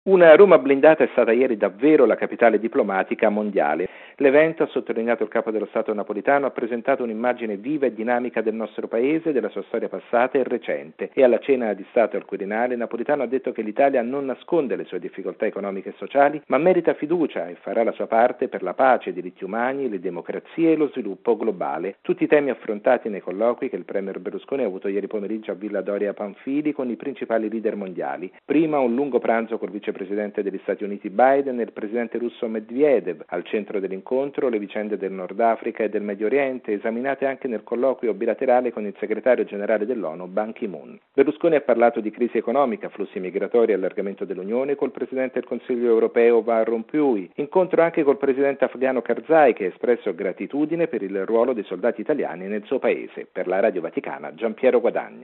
Una Roma blindata è stata ieri davvero la capitale diplomatica mondiale. L'evento, ha sottolineato il capo dello Stato napolitano, ha presentato un'immagine viva e dinamica del nostro paese, della sua storia passata e recente, e alla cena di Stato al Quirinale Napolitano ha detto che l'Italia non nasconde le sue difficoltà economiche e sociali, ma merita fiducia e farà la sua parte per la pace, i diritti umani, le democrazie e lo sviluppo globale. Tutti i temi affrontati nei colloqui che il premier Berlusconi ha avuto ieri pomeriggio a Villa Doria Pamphili con i principali leader mondiali. Prima un lungo pranzo col vicepresidente degli Stati Uniti Biden e il presidente russo Medvedev. Al centro dell'incontro le vicende del Nord Africa e del Medio Oriente, esaminate anche nel colloquio bilaterale con il segretario generale dell'ONU Ban Ki-moon. Berlusconi ha parlato di crisi economica, flussi migratori e allargamento dell'Unione col presidente del Consiglio europeo Van Rompuy. Incontro anche col presidente afghano Karzai, che ha espresso gratitudine per il ruolo dei soldati italiani nel suo paese. Per la Radio Vaticana, Giampiero Guadagni.